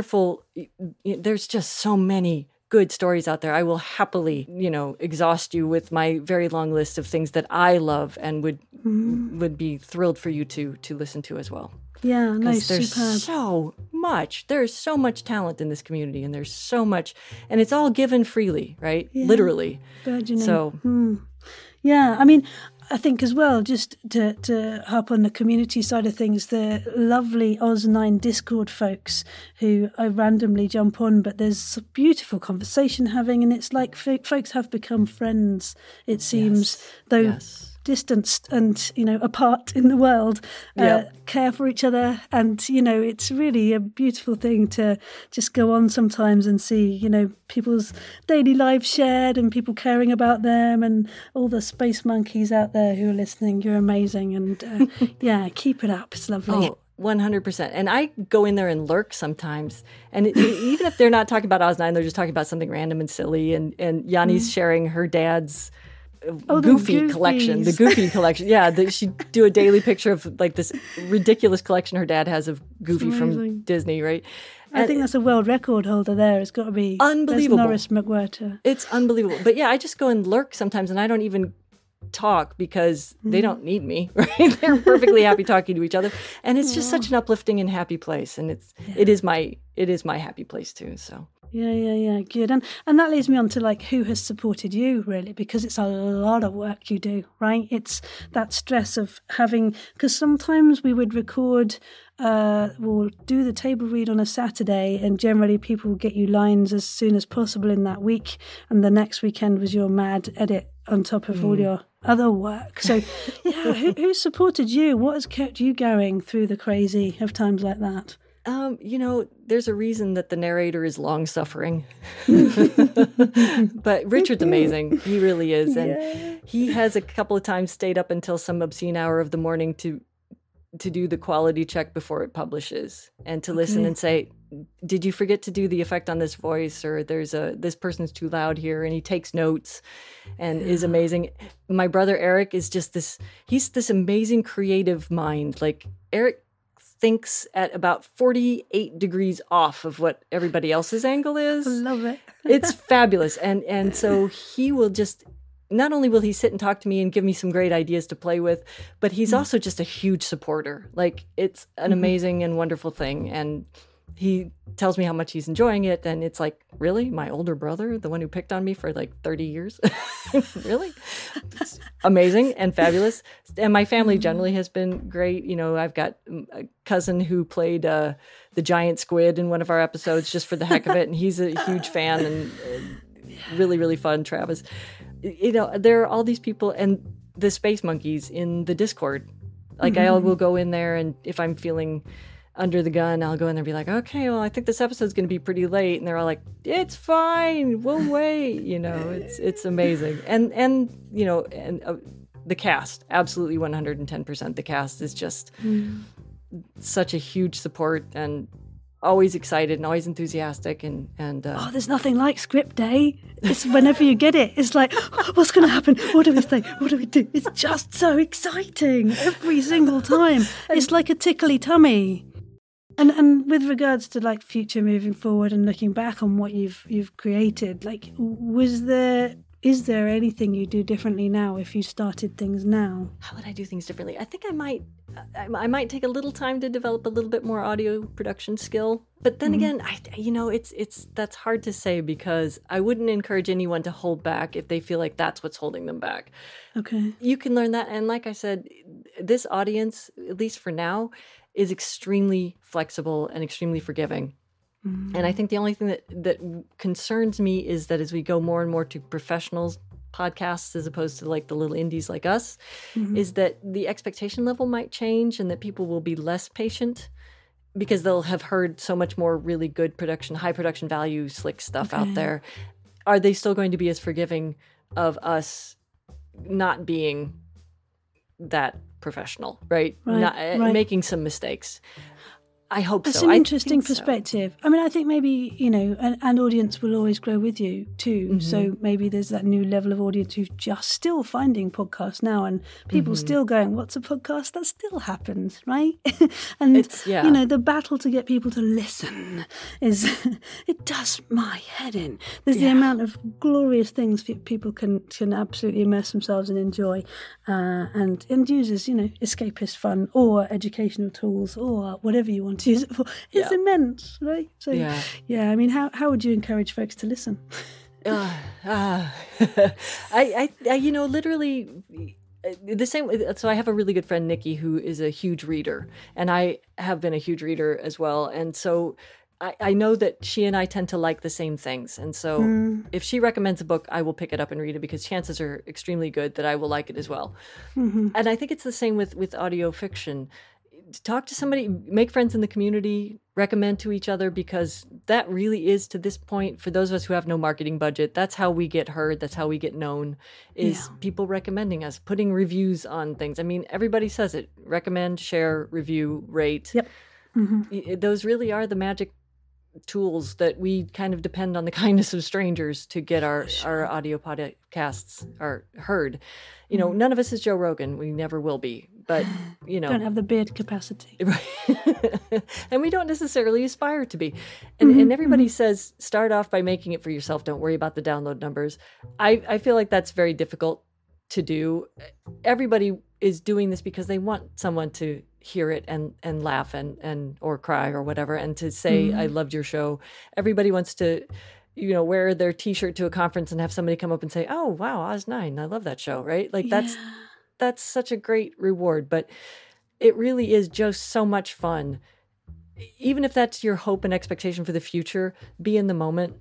Speaker 3: there's just so many good stories out there. I will happily, exhaust you with my very long list of things that I love and would be thrilled for you to listen to as well.
Speaker 1: Yeah,
Speaker 3: there's
Speaker 1: superb.
Speaker 3: So much. There's so much talent in this community, and there's so much, and it's all given freely, right?
Speaker 1: Yeah.
Speaker 3: Literally.
Speaker 1: Burgeoning.
Speaker 3: So,
Speaker 1: yeah, I mean, I think as well, just to harp on the community side of things, the lovely Oz9 Discord folks who I randomly jump on, but there's a beautiful conversation having, and it's like folks have become friends, it seems, though distanced and, apart in the world, care for each other. And, it's really a beautiful thing to just go on sometimes and see, people's daily lives shared and people caring about them, and all the space monkeys out there who are listening. You're amazing. And keep it up. It's lovely.
Speaker 3: Oh, 100%. And I go in there and lurk sometimes. And even if they're not talking about Oz9, they're just talking about something random and silly. And Yanni's sharing her dad's Goofy collection, the Goofy collection. Yeah, she'd do a daily picture of like this ridiculous collection her dad has of Goofy from Disney, right?
Speaker 1: I think that's a world record holder there. It's got to be
Speaker 3: unbelievable.
Speaker 1: Norris McWhirter.
Speaker 3: It's unbelievable. But I just go and lurk sometimes, and I don't even talk because they don't need me, right? They're perfectly happy talking to each other, and it's just such an uplifting and happy place, and it is my happy place too. So
Speaker 1: Yeah. Good. And that leads me on to like who has supported you really, because it's a lot of work you do, right? It's that stress of having, because sometimes we would record, we'll do the table read on a Saturday, and generally people will get you lines as soon as possible in that week, and the next weekend was your mad edit on top of all your other work. So yeah, who supported you? What has kept you going through the crazy of times like that?
Speaker 3: There's a reason that the narrator is long-suffering. But Richard's amazing. He really is. And he has a couple of times stayed up until some obscene hour of the morning to do the quality check before it publishes, and to listen and say, did you forget to do the effect on this voice? Or this person's too loud here. And he takes notes and is amazing. My brother Eric is just he's this amazing creative mind. Like Eric thinks at about 48 degrees off of what everybody else's angle is.
Speaker 1: I love it.
Speaker 3: It's fabulous. And so he will just, not only will he sit and talk to me and give me some great ideas to play with, but he's also just a huge supporter. Like, it's an amazing and wonderful thing. And he tells me how much he's enjoying it. And it's like, really? My older brother, the one who picked on me for like 30 years? Really? It's amazing and fabulous. And my family generally has been great. I've got a cousin who played the giant squid in one of our episodes just for the heck of it. And he's a huge fan and really, really fun, Travis. There are all these people, and the Space Monkeys in the Discord. Like, I will go in there, and if I'm feeling under the gun, I'll go in there and be like, okay, well, I think this episode's going to be pretty late. And they're all like, it's fine, we'll wait. It's amazing. And the cast, absolutely 110%. The cast is just such a huge support, and always excited and always enthusiastic. And
Speaker 1: there's nothing like script day. It's whenever you get it, it's like, what's going to happen? What do we say? What do we do? It's just so exciting every single time. It's like a tickly tummy. And with regards to like future moving forward and looking back on what you've created, like, is there anything you do differently now if you started things now?
Speaker 3: How would I do things differently? I think I might take a little time to develop a little bit more audio production skill. But then again, that's hard to say, because I wouldn't encourage anyone to hold back if they feel like that's what's holding them back. Okay. You can learn that. And like I said, this audience, at least for now, is extremely flexible and extremely forgiving. And I think the only thing that concerns me is that as we go more and more to professionals podcasts as opposed to like the little indies like us, is that the expectation level might change, and that people will be less patient because they'll have heard so much more really good production, high production value, slick stuff out there. Are they still going to be as forgiving of us not being that professional, right? Making some mistakes? I hope
Speaker 1: That's
Speaker 3: so.
Speaker 1: That's an interesting perspective. So. I mean, I think maybe, an audience will always grow with you too. So maybe there's that new level of audience who's just still finding podcasts now, and people still going, what's a podcast? That still happens, right? And, the battle to get people to listen it does my head in. There's the amount of glorious things people can absolutely immerse themselves and enjoy, and uses, escapist fun or educational tools or whatever you want to use it for. It's immense, right? So I mean, how would you encourage folks to listen?
Speaker 3: Literally the same. So I have a really good friend, Nikki, who is a huge reader, and I have been a huge reader as well. And so I know that she and I tend to like the same things. And so if she recommends a book, I will pick it up and read it, because chances are extremely good that I will like it as well. And I think it's the same with audio fiction. Talk to somebody, make friends in the community, recommend to each other, because that really is, to this point, for those of us who have no marketing budget, that's how we get heard, that's how we get known, is people recommending us, putting reviews on things. I mean, everybody says it: recommend, share, review, rate. Those really are the magic tools that we kind of depend on the kindness of strangers to get our audio podcasts are heard. None of us is Joe Rogan. We never will be. But,
Speaker 1: don't have the beard capacity.
Speaker 3: And we don't necessarily aspire to be. And everybody says, start off by making it for yourself. Don't worry about the download numbers. I feel like that's very difficult to do. Everybody is doing this because they want someone to hear it and laugh and or cry or whatever, and to say, I loved your show. Everybody wants to, wear their T-shirt to a conference and have somebody come up and say, oh, wow, Oz 9, I love that show, right? Like that's such a great reward. But it really is just so much fun. Even if that's your hope and expectation for the future, be in the moment.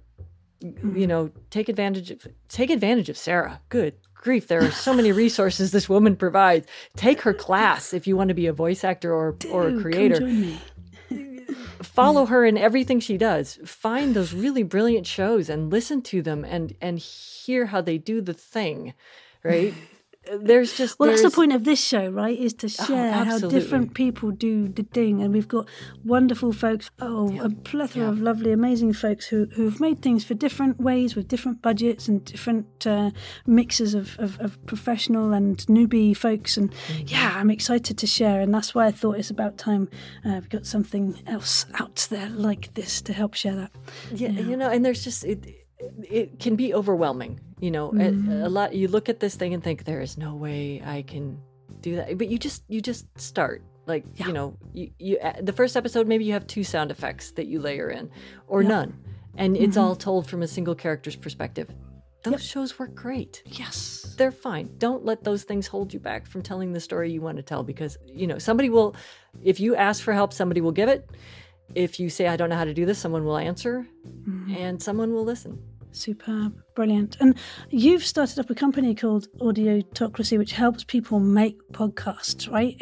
Speaker 3: Take advantage of Sarah. Good grief, there are so many resources this woman provides. Take her class if you want to be a voice actor or a creator.
Speaker 1: Come join me.
Speaker 3: Follow her in everything she does. Find those really brilliant shows and listen to them and hear how they do the thing, right? That's
Speaker 1: the point of this show, right? Is to share how different people do the thing, and we've got wonderful folks, a plethora of lovely, amazing folks who've made things for different ways with different budgets and different mixes of professional and newbie folks, and I'm excited to share, and that's why I thought it's about time we've got something else out there like this to help share that.
Speaker 3: And there's just it can be overwhelming. A lot. You look at this thing and think, there is no way I can do that. But you just start. Like, you the first episode, maybe you have 2 sound effects that you layer in, or none, and it's all told from a single character's perspective. Those shows work great.
Speaker 1: Yes,
Speaker 3: they're fine. Don't let those things hold you back from telling the story you want to tell, because somebody will. If you ask for help, somebody will give it. If you say, I don't know how to do this, someone will answer, and someone will listen.
Speaker 1: Superb, brilliant. And you've started up a company called Audiotocracy, which helps people make podcasts, right?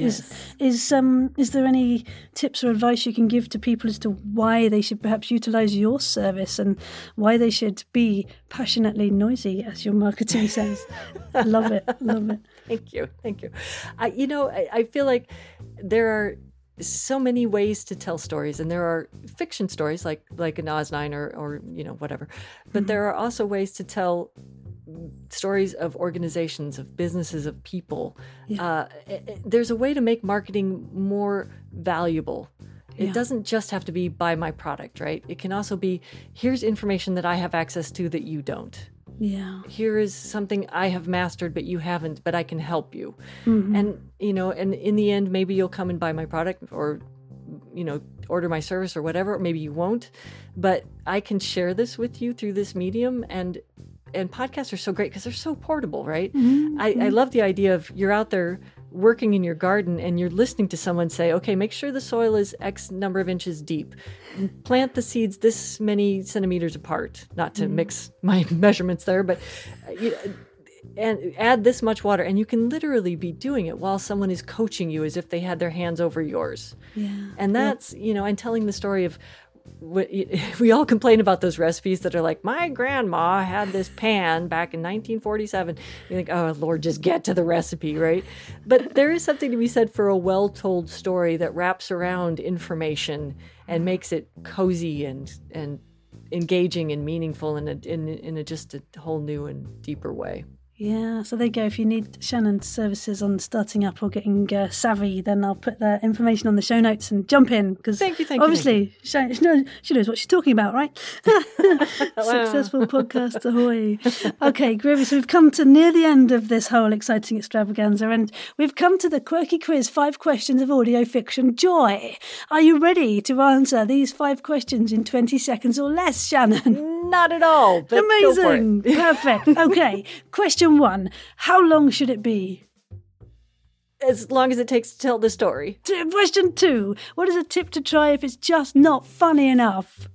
Speaker 1: Is there any tips or advice you can give to people as to why they should perhaps utilize your service and why they should be passionately noisy, as your marketing says? Love it.
Speaker 3: Thank you. I feel like there are so many ways to tell stories, and there are fiction stories like an Oz 9 or whatever, but there are also ways to tell stories of organizations, of businesses, of people. There's a way to make marketing more valuable. It doesn't just have to be buy my product, right? It can also be, here's information that I have access to that you don't.
Speaker 1: Yeah.
Speaker 3: Here is something I have mastered, but you haven't, but I can help you. And, and in the end, maybe you'll come and buy my product or, order my service or whatever. Maybe you won't, but I can share this with you through this medium. And podcasts are so great because they're so portable, right? I love the idea of you're out there working in your garden and you're listening to someone say, okay, make sure the soil is X number of inches deep. Plant the seeds this many centimeters apart, not to mix my measurements there, but and add this much water. And you can literally be doing it while someone is coaching you as if they had their hands over yours. Yeah. And that's, and telling the story of, we all complain about those recipes that are like, my grandma had this pan back in 1947. You think, oh, Lord, just get to the recipe, right? But there is something to be said for a well-told story that wraps around information and makes it cozy and engaging and meaningful in a just a whole new and deeper way.
Speaker 1: Yeah, so there you go. If you need Shannon's services on starting up or getting savvy, then I'll put that information on the show notes and jump in, because obviously she knows what she's talking about, right? Successful podcast, ahoy. Okay, groovy. So we've come to near the end of this whole exciting extravaganza, and we've come to the quirky quiz, 5 questions of audio fiction joy. Are you ready to answer these 5 questions in 20 seconds or less, Shannon?
Speaker 3: Not at all. But
Speaker 1: amazing. Perfect. Okay. Question 1. How long should it be?
Speaker 3: As long as it takes to tell the story.
Speaker 1: Question 2. What is a tip to try if it's just not funny enough?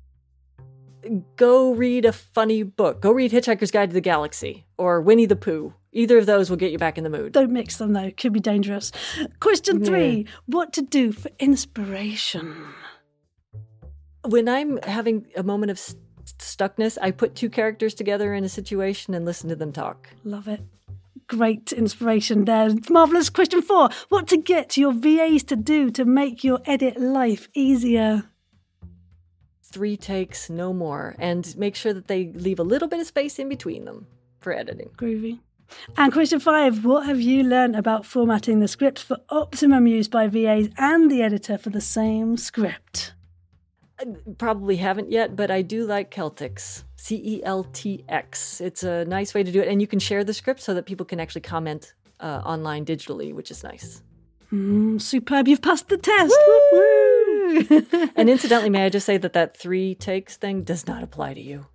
Speaker 3: Go read a funny book. Go read Hitchhiker's Guide to the Galaxy or Winnie the Pooh. Either of those will get you back in the mood.
Speaker 1: Don't mix them, though. Could be dangerous. Question 3. What to do for inspiration?
Speaker 3: When I'm having a moment of stuckness, I put 2 characters together in a situation and listen to them talk.
Speaker 1: Love it. Great inspiration there. Marvellous. Question 4. What to get your VAs to do to make your edit life easier?
Speaker 3: 3 takes, no more. And make sure that they leave a little bit of space in between them for editing.
Speaker 1: Groovy. And question 5. What have you learned about formatting the script for optimum use by VAs and the editor for the same script?
Speaker 3: Probably haven't yet, but I do like Celtx. CELTX. It's a nice way to do it. And you can share the script so that people can actually comment online digitally, which is nice.
Speaker 1: Superb. You've passed the test. Woo!
Speaker 3: And incidentally, may I just say that 3 takes thing does not apply to you.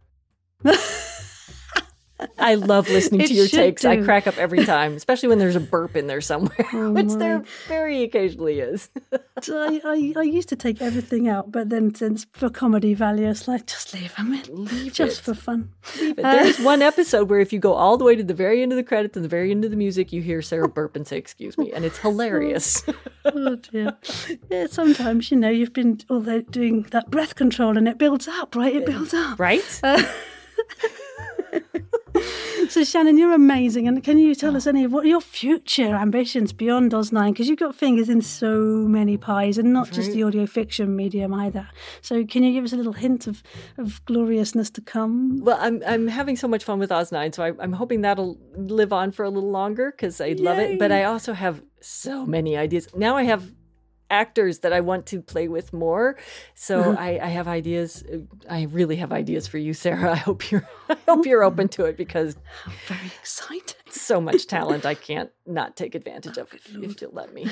Speaker 3: I love listening to your takes. I crack up every time, especially when there's a burp in there somewhere, which there very occasionally is.
Speaker 1: I used to take everything out, but then since for comedy value, it's like, just leave them in. Just for fun.
Speaker 3: Leave it. There's one episode where if you go all the way to the very end of the credits and the very end of the music, you hear Sarah burp and say, "Excuse me," and it's hilarious.
Speaker 1: Oh dear. Yeah, sometimes, you've been doing that breath control and it builds up, right? It builds up.
Speaker 3: Right?
Speaker 1: So, Shannon, you're amazing. And can you tell us any of what your future ambitions beyond Oz9? Because you've got fingers in so many pies, and not just the audio fiction medium either. So can you give us a little hint of gloriousness to come?
Speaker 3: Well, I'm having so much fun with Oz9, so I'm hoping that'll live on for a little longer because I love it. But I also have so many ideas. Now I have actors that I want to play with more. So I have ideas. I really have ideas for you, Sarah. I hope you're open to it because
Speaker 1: I'm very excited.
Speaker 3: So much talent I can't not take advantage of if you'll let me.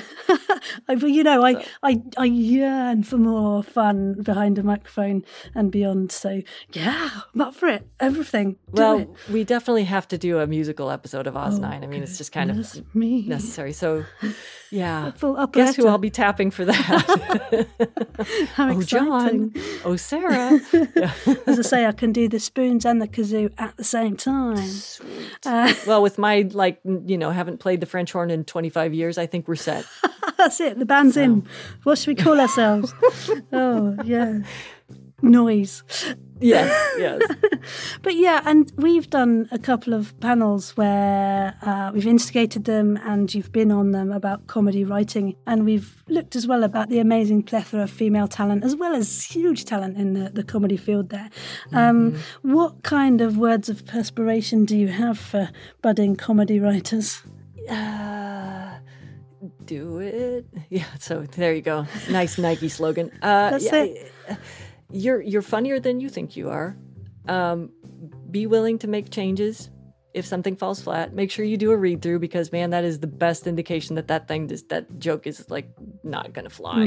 Speaker 1: I yearn for more fun behind a microphone and beyond. So yeah, I'm up for it. Everything.
Speaker 3: We definitely have to do a musical episode of Oz9. I mean, it's just kind of necessary. So yeah, guess who I'll be tapping for that?
Speaker 1: How exciting.
Speaker 3: John. Oh, Sarah. Yeah.
Speaker 1: As I say, I can do the spoons and the kazoo at the same time.
Speaker 3: Sweet. Well, with my, haven't played the French horn in 25 years, I think we're set.
Speaker 1: That's it. The band's in. What should we call ourselves? Oh, yeah. Noise.
Speaker 3: Yes.
Speaker 1: But yeah, and we've done a couple of panels where we've instigated them and you've been on them about comedy writing, and we've looked as well about the amazing plethora of female talent as well as huge talent in the comedy field there. What kind of words of perspiration do you have for budding comedy writers?
Speaker 3: Do it. Yeah, so there you go. Nice Nike slogan.
Speaker 1: That's it.
Speaker 3: You're funnier than you think you are. Be willing to make changes if something falls flat. Make sure you do a read through because, man, that is the best indication that joke is like not gonna fly.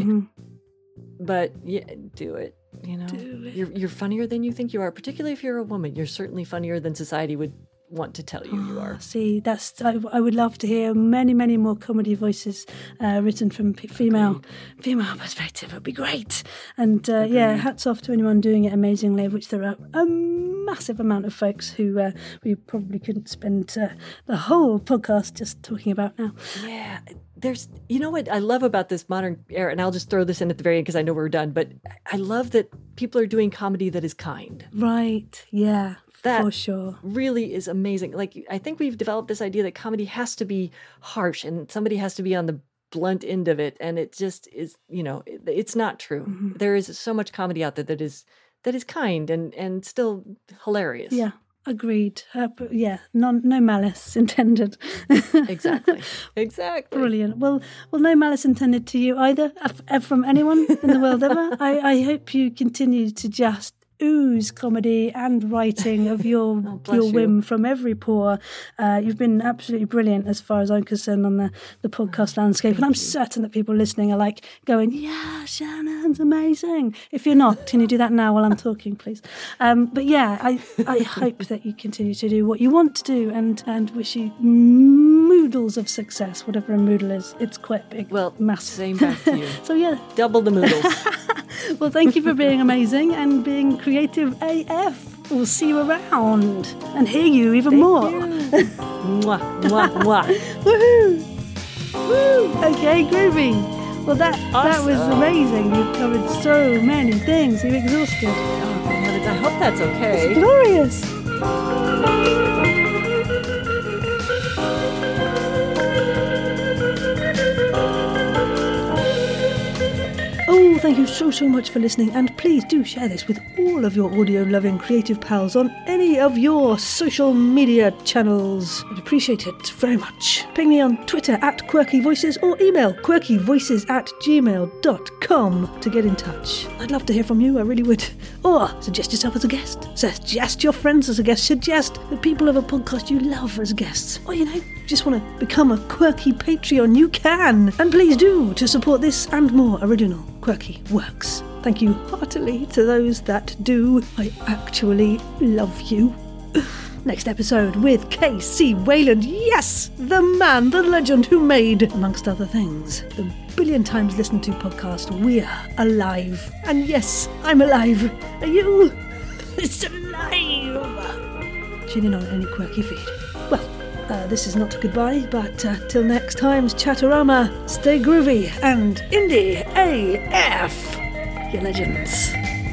Speaker 3: But yeah, do it. Do it. You're funnier than you think you are. Particularly if you're a woman, you're certainly funnier than society would want to tell you are.
Speaker 1: See, I would love to hear many, many more comedy voices written from female perspective. It would be great. And hats off to anyone doing it amazingly, of which there are a massive amount of folks who we probably couldn't spend the whole podcast just talking about now.
Speaker 3: Yeah, there's, what I love about this modern era, and I'll just throw this in at the very end because I know we're done, but I love that people are doing comedy that is kind.
Speaker 1: Right, yeah.
Speaker 3: That
Speaker 1: for sure
Speaker 3: really is amazing. Like, I think we've developed this idea that comedy has to be harsh and somebody has to be on the blunt end of it. And it just is, it's not true. Mm-hmm. There is so much comedy out there that is kind and still hilarious.
Speaker 1: Yeah. Agreed. No malice intended.
Speaker 3: Exactly.
Speaker 1: Brilliant. Well, no malice intended to you either, from anyone in the world ever. I hope you continue to just ooze comedy and writing of your whim from every pore. You've been absolutely brilliant as far as I'm concerned on the podcast landscape, and I'm certain that people listening are like going, yeah, Shannon's amazing. If you're not, can you do that now while I'm talking, please? But yeah, I hope that you continue to do what you want to do and wish you moodles of success, whatever a moodle is. It's quite big.
Speaker 3: Well,
Speaker 1: massive.
Speaker 3: Same back to you.
Speaker 1: So yeah.
Speaker 3: Double the moodles.
Speaker 1: Well, thank you for being amazing and being creative AF. We'll see you around and hear you even more.
Speaker 3: Mwah, mwah, mwah.
Speaker 1: Woohoo! Woo! Okay, groovy. Well, that was amazing. You've covered so many things. You've exhausted.
Speaker 3: Oh, good heavens. I hope that's okay.
Speaker 1: It's glorious. thank you so much for listening, and please do share this with all of your audio-loving creative pals on any of your social media channels. I'd appreciate it very much. Ping me on Twitter @QuirkyVoices or email quirkyvoices@gmail.com to get in touch. I'd love to hear from you, I really would. Or suggest yourself as a guest. Suggest your friends as a guest. Suggest the people of a podcast you love as guests. Or, just want to become a Quirky Patreon, you can. And please do, to support this and more original Quirky works. Thank you heartily to those that do. I actually love you. Next episode with KC Wayland. Yes, the man, the legend who made, amongst other things, the billion times listened to podcast We're Alive. And yes, I'm alive. Are you? It's alive. Tune in on any Quirky feed. Well, this is not a goodbye, but till next time's Chatterama, stay groovy and indie AF. You legends.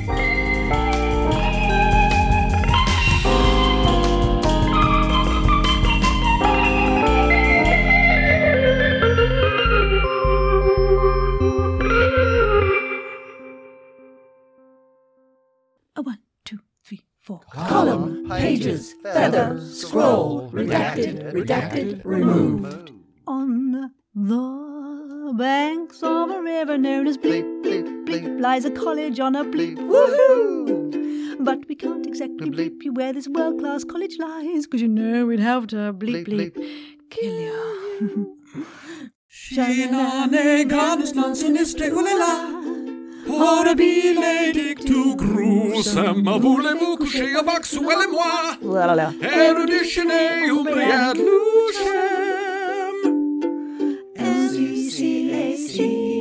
Speaker 1: A 1, 2, 3, 4.
Speaker 5: Column, pages, feather, scroll, redacted, removed.
Speaker 1: On the banks of a river known as Bleep, Bleep, Bleep, lies a college on a bleep, woohoo! But we can't exactly bleep you where this world-class college lies, 'cause we'd have to bleep, bleep, kill you.
Speaker 5: Skinane Gardensland sinistre ulala. Har biledik to grusam av voulez-vous coucher avec sous elle et moi? Er du déchaîné ou briad louchem? MCCAC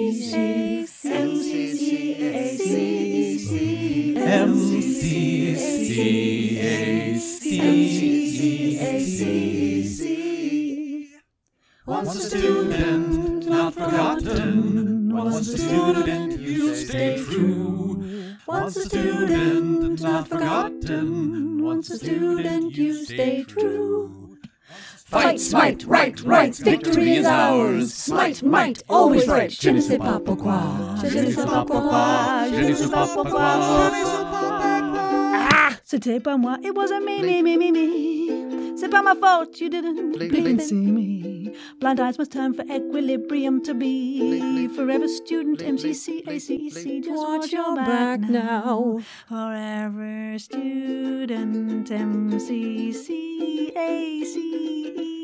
Speaker 5: Once a student, not forgotten. Once a student, you stay true. Once a student, not forgotten. Once a student, you stay true. Fight, smite, right, victory is ours. Smite, might, always right. Je ne sais pas pourquoi. Je ne sais pas pourquoi. Je ne sais pas pourquoi.
Speaker 1: C'était pas moi, it wasn't me. C'est pas my fault, you didn't bleep see me. Blind eyes must turn for equilibrium to be. Forever student, MCCACEC, just watch your back now. Forever student, MCCACE.